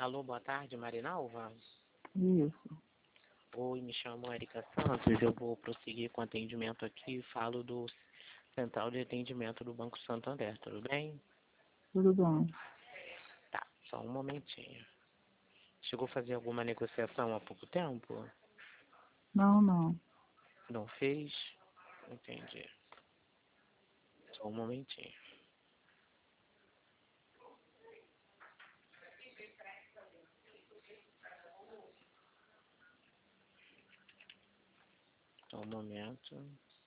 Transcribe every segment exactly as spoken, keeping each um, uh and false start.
Alô, boa tarde, Marinalva. Isso. Oi, me chamo Erika Santos. Eu vou prosseguir com o atendimento aqui. Falo do Central de Atendimento do Banco Santander, tudo bem? Tudo bem. Tá, só um momentinho. Chegou a fazer alguma negociação há pouco tempo? Não, não. Não fez? Entendi. Só um momentinho. Só um momento.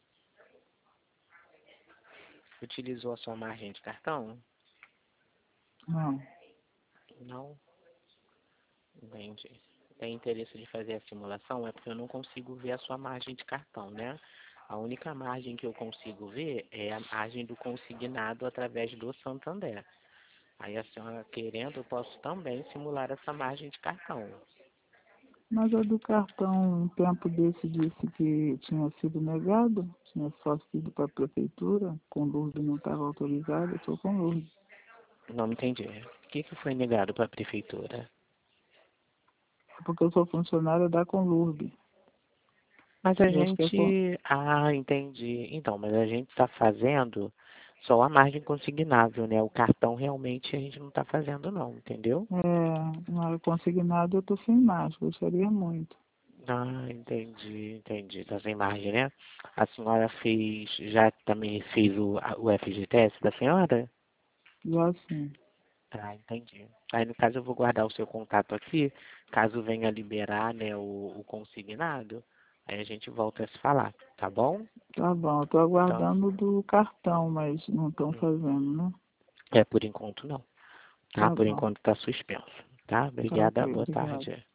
Utilizou a sua margem de cartão? Não. Não? Entendi. Tem interesse de fazer a simulação? É porque eu não consigo ver a sua margem de cartão, né? A única margem que eu consigo ver é a margem do consignado através do Santander. Aí a senhora querendo, eu posso também simular essa margem de cartão. Mas a do cartão, um tempo desse, disse que tinha sido negado, tinha só sido para a prefeitura, com Lourdes não estava autorizado, eu estou com Lourdes. Não entendi. O que, que foi negado para a prefeitura? É porque eu sou funcionária da Conlurb. Mas a Eu acho que é com... gente... Ah, entendi. Então, mas a gente está fazendo só a margem consignável, né? O cartão realmente a gente não está fazendo não, entendeu? É, não era consignado, eu estou sem mais, gostaria muito. Ah, entendi, entendi. Tá sem margem, né? A senhora fez, já também fez o, a- o F G T S da senhora? Já sim. Ah, entendi. Aí, no caso, eu vou guardar o seu contato aqui, caso venha liberar, né, o, o consignado, aí a gente volta a se falar, tá bom? Tá bom, eu estou Então, aguardando do cartão, mas não estão hum, fazendo, né? é por enquanto não, tá? Tá Por bom. enquanto tá suspenso, tá? Tá Obrigada, ok, boa obrigado. tarde.